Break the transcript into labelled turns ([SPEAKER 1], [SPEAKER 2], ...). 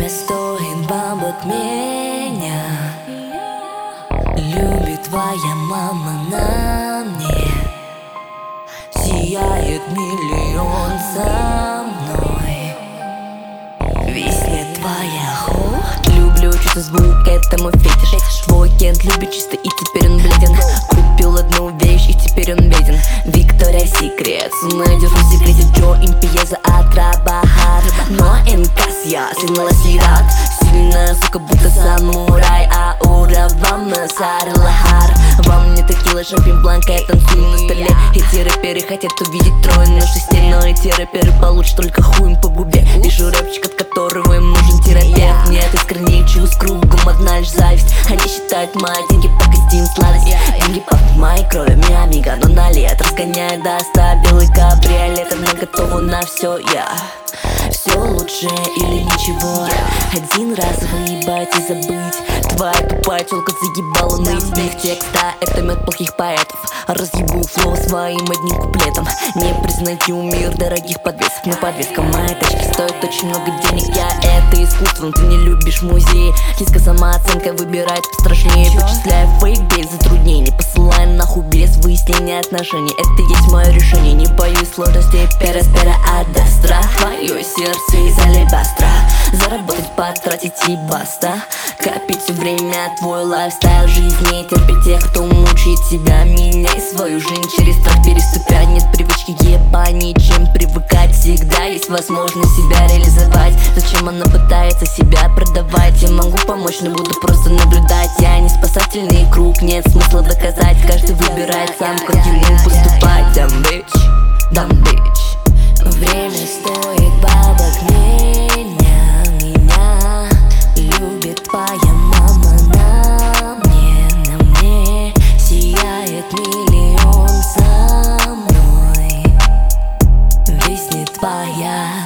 [SPEAKER 1] Время стоит бабок меня. Любит твоя мама на мне. Сияет миллион со мной. Виснет твоя хо. Люблю чувство звук, это мой фетиш. Твой кент любит чисто, и теперь он бледен. Купил одну вещь, и теперь он беден. Виктория Секрет, найдешь в секрете Джо Импиеза от Рабахар. Но энкас я слинула сират. Сильная сука, будто самурай. Аура вам насар лахар. Вам не текила, шампинь бланка, я танцую на столе. Эти рэперы хотят увидеть трое на шесте. Но эти рэперы получат только хуем по губе. Вижу рэпчик, от которого им нужен терапевт. Нет искренних чувств, кругом одна лишь зависть. Они считают мои деньги покостим сладость. Деньги пахнут моей крови, ми амиго. Но на лет разгоняет до 100 белый кабриолет. Она готова на все, я все лучше или ничего. Один раз выебать и забыть. Твоя тупая тёлка заебала ныть. Их текста — это мед плохих поэтов. Разъебу флоу своим одним куплетом. Не признаю мир дорогих подвесок. Но подвеска моей тачки стоит очень много денег. Я это искусство, но ты не любишь музей. Низкая самооценка выбирает пострашнее. Вычисляю фейк без затруднений. Посылаю нахуй без выяснения отношений. Это есть мое решение, не боюсь сложностей. Пера от Астра. Твое сердце из алебастра. Заработать, потратить и баста. Копить все время, твой лайфстайл жизни. Терпеть тех, кто мучает себя. Меняй свою жизнь через страх переступать. Нет привычки ебани, чем привыкать. Всегда есть возможность себя реализовать. Зачем она пытается себя продавать? Я могу помочь, но буду просто наблюдать. Я не спасательный круг, нет смысла доказать. Каждый выбирает сам, как ему поступать. Dumb bitch. Время стоит бабок меня. Любит твоя мама на мне. Сияет миллион со мной. Виснет твоя